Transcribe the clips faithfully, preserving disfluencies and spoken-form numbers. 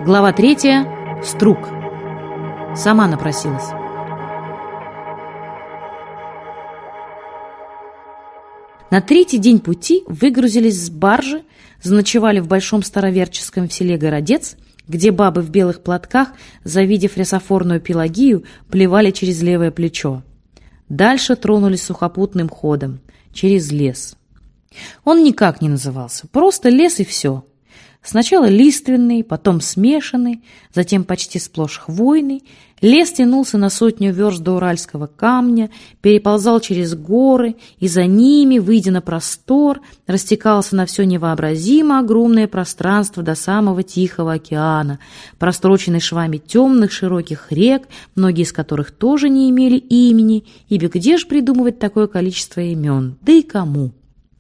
Глава третья. Струк. Сама напросилась. На третий день пути выгрузились с баржи, заночевали в большом староверческом селе Городец, где бабы в белых платках, завидев рясофорную Пелагию, плевали через левое плечо. Дальше тронулись сухопутным ходом, через лес. Он никак не назывался, просто лес и все. Сначала лиственный, потом смешанный, затем почти сплошь хвойный. Лес тянулся на сотню верст до уральского камня, переползал через горы, и за ними, выйдя на простор, растекался на все невообразимо огромное пространство до самого Тихого океана, простроченный швами темных широких рек, многие из которых тоже не имели имени, ибо где ж придумывать такое количество имен, да и кому?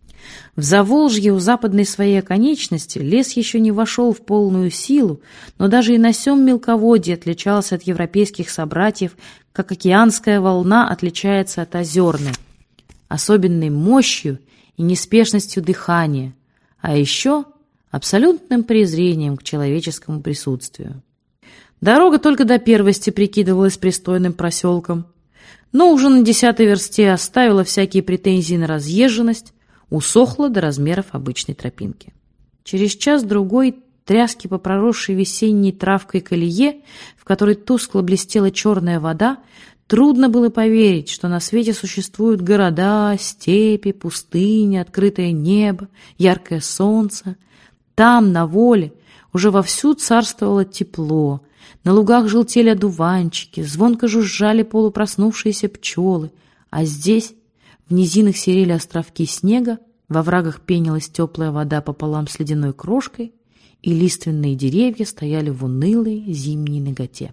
В Заволжье у западной своей оконечности лес еще не вошел в полную силу, но даже и на сём мелководье отличался от европейских собратьев, как океанская волна отличается от озерной, особенной мощью и неспешностью дыхания, а еще абсолютным презрением к человеческому присутствию. Дорога только до первости прикидывалась пристойным проселком, но уже на десятой версте оставила всякие претензии на разъезженность, усохла до размеров обычной тропинки. Через час-другой тряски по проросшей весенней травкой колее, в которой тускло блестела черная вода, трудно было поверить, что на свете существуют города, степи, пустыни, открытое небо, яркое солнце. Там, на воле, уже вовсю царствовало тепло, на лугах желтели одуванчики, звонко жужжали полупроснувшиеся пчелы, а здесь в низинах серели островки снега, во врагах пенилась теплая вода пополам с ледяной крошкой, и лиственные деревья стояли в унылой зимней наготе.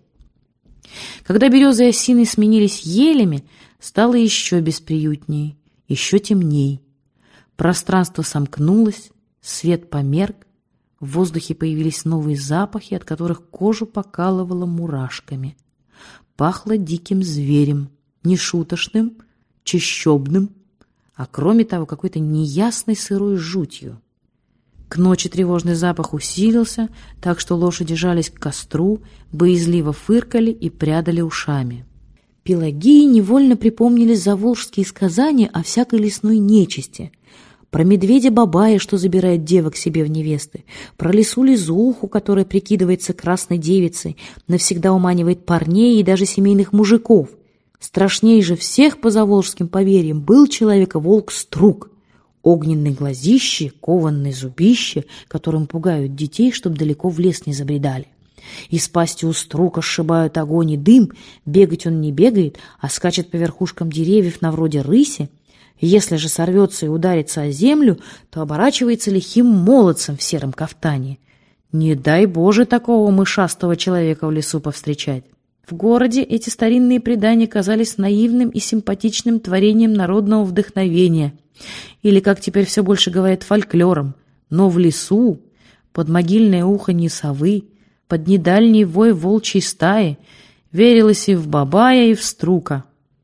Когда березы и осины сменились елями, стало еще бесприютнее, еще темней. Пространство сомкнулось, свет померк, в воздухе появились новые запахи, от которых кожу покалывало мурашками. Пахло диким зверем, нешуточным, чащобным, а кроме того какой-то неясной сырой жутью. К ночи тревожный запах усилился, так что лошади жались к костру, боязливо фыркали и прядали ушами. Пелагии невольно припомнили заволжские сказания о всякой лесной нечисти, про медведя-бабая, что забирает девок себе в невесты, про лису-лизуху, которая прикидывается красной девицей, навсегда уманивает парней и даже семейных мужиков. Страшней же всех по заволжским поверьям был человека-волк Струк, огненный глазище, кованное зубище, которым пугают детей, чтоб далеко в лес не забредали. Из пасти у Струка сшибают огонь и дым, бегать он не бегает, а скачет по верхушкам деревьев на вроде рыси. Если же сорвется и ударится о землю, то оборачивается лихим молодцем в сером кафтане. Не дай Боже такого мышастого человека в лесу повстречать. В городе эти старинные предания казались наивным и симпатичным творением народного вдохновения, или, как теперь все больше говорят, фольклором. Но в лесу, под могильное уханье совы, под недальний вой волчьей стаи, верилось и в бабая, и в Струка.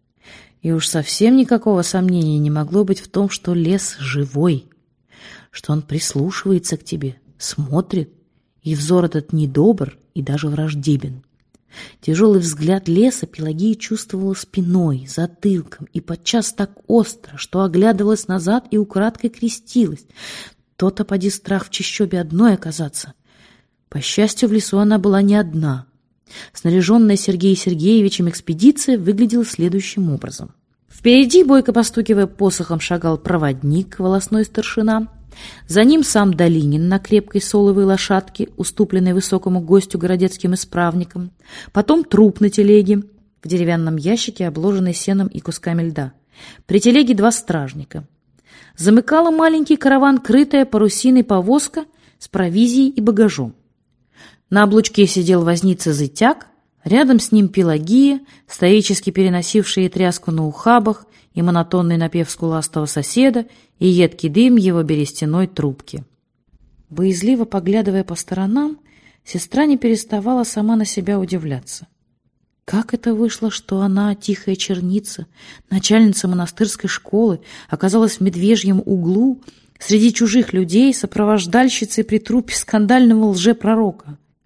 И уж совсем никакого сомнения не могло быть в том, что лес живой, что он прислушивается к тебе, смотрит, и взор этот недобр и даже враждебен. Тяжелый взгляд леса Пелагия чувствовала спиной, затылком и подчас так остро, что оглядывалась назад и украдкой крестилась. То-то поди страх в чащобе одной оказаться. По счастью, в лесу она была не одна. Снаряженная Сергеем Сергеевичем экспедиция выглядела следующим образом. Впереди, бойко постукивая посохом, шагал проводник, волосной старшина. За ним сам Долинин на крепкой соловой лошадке, уступленной высокому гостю городецким исправникам. Потом труп на телеге, в деревянном ящике, обложенный сеном и кусками льда. При телеге два стражника. Замыкала маленький караван крытая парусиной повозка с провизией и багажом. На облучке сидел возница-зытяк, рядом с ним Пелагия, стоически переносившая тряску на ухабах, и монотонный напев скуластого соседа, и едкий дым его берестяной трубки. Боязливо поглядывая по сторонам, сестра не переставала сама на себя удивляться. Как это вышло, что она, тихая черница, начальница монастырской школы, оказалась в медвежьем углу, среди чужих людей, сопровождальщицей при трупе скандального лжепророка?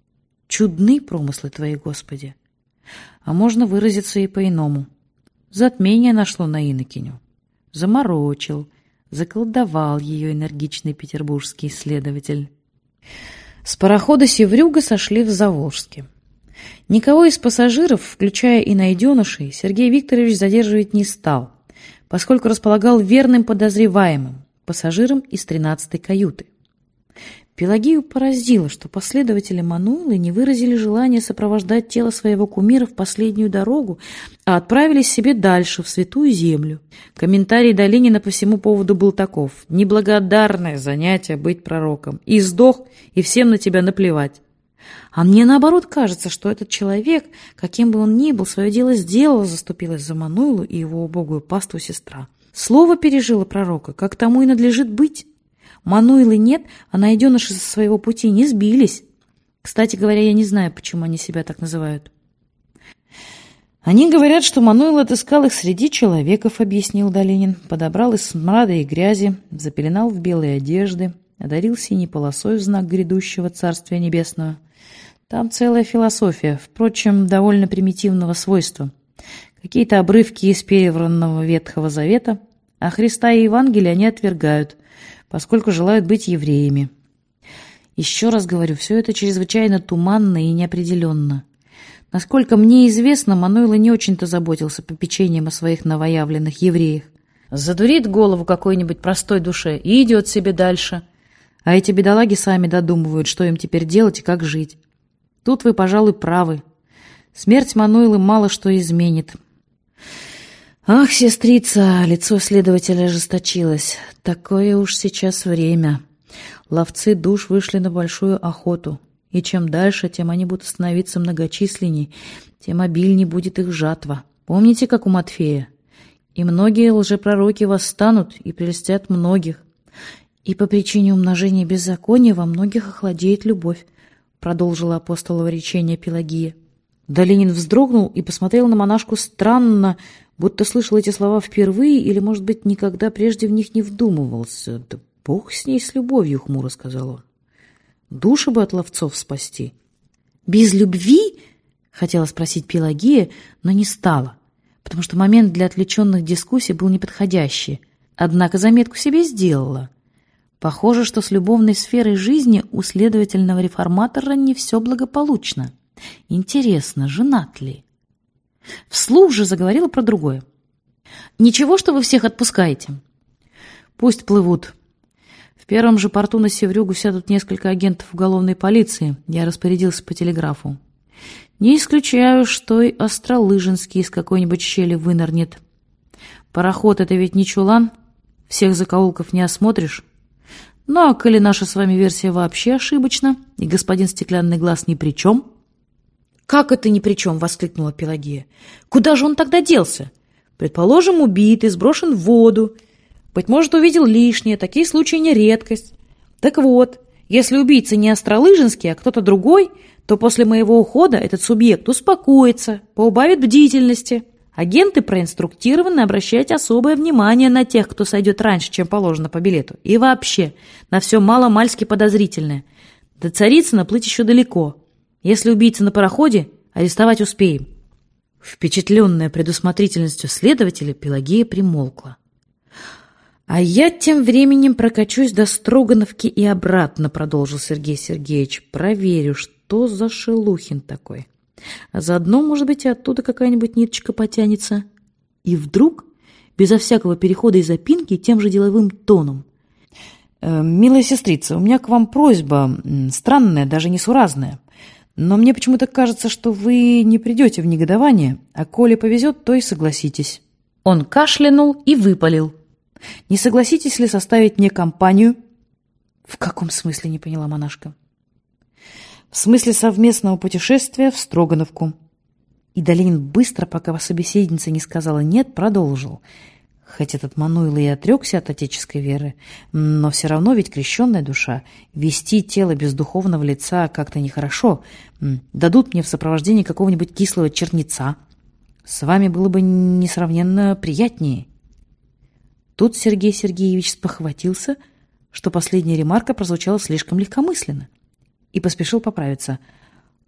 Чудны промыслы твои, Господи. А можно выразиться и по-иному. Затмение нашло на инокиню. Заморочил, заколдовал ее энергичный петербургский исследователь. С парохода «Севрюга» сошли в Заволжске. Никого из пассажиров, включая и найденышей, Сергей Викторович задерживать не стал, поскольку располагал верным подозреваемым, пассажиром из тринадцатой каюты. Пелагею поразило, что последователи Мануйлы не выразили желания сопровождать тело своего кумира в последнюю дорогу, а отправились себе дальше, в Святую Землю. Комментарий Долинина по всему поводу был таков: «Неблагодарное занятие быть пророком. И сдох, и всем на тебя наплевать». А мне, наоборот, кажется, что этот человек, каким бы он ни был, свое дело сделал, заступилась за Мануйлу и его убогую паству сестра. Слово пережило пророка, как тому и надлежит быть. Мануйлы нет, а найденыши со своего пути не сбились. Кстати говоря, я не знаю, почему они себя так называют. Они говорят, что Мануйл отыскал их среди человеков, объяснил Долинин. Подобрал из смрада и грязи, запеленал в белые одежды, одарил синей полосой в знак грядущего Царствия Небесного. Там целая философия, впрочем, довольно примитивного свойства. Какие-то обрывки из перевранного Ветхого Завета, а Христа и Евангелие они отвергают, поскольку желают быть евреями. Еще раз говорю, все это чрезвычайно туманно и неопределенно. Насколько мне известно, Мануйло не очень-то заботился попечением о своих новоявленных евреях. Задурит голову какой-нибудь простой душе и идет себе дальше. А эти бедолаги сами додумывают, что им теперь делать и как жить. Тут вы, пожалуй, правы. Смерть Мануйлы мало что изменит. Ах, сестрица, лицо следователя ожесточилось. Такое уж сейчас время. Ловцы душ вышли на большую охоту. И чем дальше, тем они будут становиться многочисленней, тем обильней будет их жатва. Помните, как у Матфея? И многие лжепророки восстанут и прельстят многих. И по причине умножения беззакония во многих охладеет любовь, продолжила апостолово речение Пелагия. Долинин вздрогнул и посмотрел на монашку странно, будто слышал эти слова впервые или, может быть, никогда прежде в них не вдумывался. «Да Бог с ней, с любовью», — хмуро сказал он. «Души бы от ловцов спасти». «Без любви?» — хотела спросить Пелагия, но не стала, потому что момент для отвлеченных дискуссий был неподходящий. Однако заметку себе сделала. Похоже, что с любовной сферой жизни у следовательного реформатора не все благополучно. Интересно, женат ли? Вслух же заговорила про другое. «Ничего, что вы всех отпускаете?» «Пусть плывут. В первом же порту на Севрюгу сядут несколько агентов уголовной полиции. Я распорядился по телеграфу. Не исключаю, что и Остролыжинский из какой-нибудь щели вынырнет. Пароход — это ведь не чулан, всех закоулков не осмотришь. Ну, а коли наша с вами версия вообще ошибочна, и господин Стеклянный Глаз ни при чем...» «Как это ни при чем?» — воскликнула Пелагия. «Куда же он тогда делся? Предположим, убитый, сброшен в воду. Быть может, увидел лишнее, такие случаи не редкость. Так вот, если убийца не Остролыжинский, а кто-то другой, то после моего ухода этот субъект успокоится, поубавит бдительности. Агенты проинструктированы обращать особое внимание на тех, кто сойдет раньше, чем положено по билету. И вообще, на все мало-мальски подозрительное. До Царицына плыть еще далеко. Если убийца на пароходе, арестовать успеем». Впечатленная предусмотрительностью следователя, Пелагея примолкла. «А я тем временем прокачусь до Строгановки и обратно», — продолжил Сергей Сергеевич. «Проверю, что за Шелухин такой. А заодно, может быть, и оттуда какая-нибудь ниточка потянется». И вдруг, безо всякого перехода и запинки, тем же деловым тоном: «Э, «Милая сестрица, у меня к вам просьба, странная, даже несуразная. Но мне почему-то кажется, что вы не придете в негодование, а коли повезет, то и согласитесь». Он кашлянул и выпалил: «Не согласитесь ли составить мне компанию?» «В каком смысле?» — не поняла монашка. «В смысле совместного путешествия в Строгановку». И Долинин быстро, пока собеседница не сказала «нет», продолжил. Хоть этот Мануйло и отрекся от отеческой веры, но все равно ведь крещенная душа. Вести тело без духовного лица как-то нехорошо. Дадут мне в сопровождении какого-нибудь кислого чернеца. С вами было бы несравненно приятнее». Тут Сергей Сергеевич спохватился, что последняя ремарка прозвучала слишком легкомысленно, и поспешил поправиться.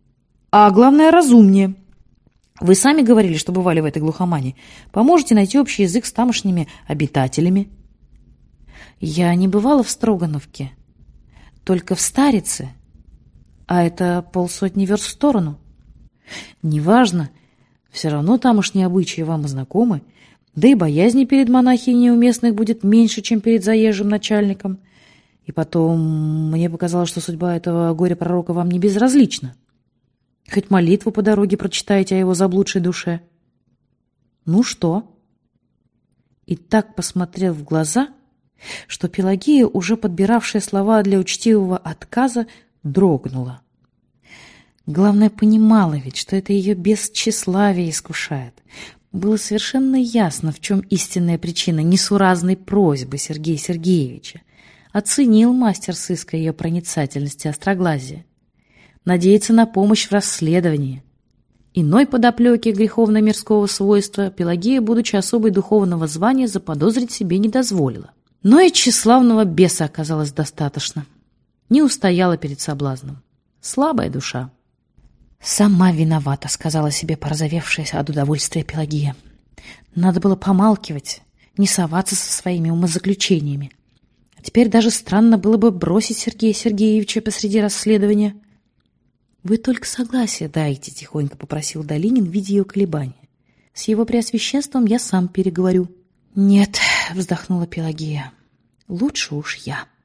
а главное, разумнее. Вы сами говорили, что бывали в этой глухомане. Поможете найти общий язык с тамошними обитателями. Я не бывала в Строгановке, только в Старице, а это полсотни верст в сторону. Неважно, все равно тамошние обычаи вам знакомы, да и боязни перед монахиней у местных будет меньше, чем перед заезжим начальником. И потом мне показалось, что судьба этого горя-пророка вам не безразлична. Хоть молитву по дороге прочитаете о его заблудшей душе. Ну что? И так посмотрел в глаза, что Пелагея, уже подбиравшая слова для учтивого отказа, дрогнула. Главное, понимала ведь, что это ее без тщеславия искушает. Было совершенно ясно, в чем истинная причина несуразной просьбы Сергея Сергеевича. Оценил мастер сыска ее проницательность и остроглазие. Надеяться на помощь в расследовании. Иной подоплеки греховно-мирского свойства Пелагея, будучи особой духовного звания, заподозрить себе не дозволила. Но и тщеславного беса оказалось достаточно. Не устояла перед соблазном. Слабая душа. «Сама виновата», — сказала себе порозовевшаяся от удовольствия Пелагея. «Надо было помалкивать, не соваться со своими умозаключениями. А теперь даже странно было бы бросить Сергея Сергеевича посреди расследования». «Вы только согласие дайте», — тихонько попросил Долинин, видя ее колебания. «С его преосвященством я сам переговорю». «Нет», — вздохнула Пелагея, — «лучше уж я».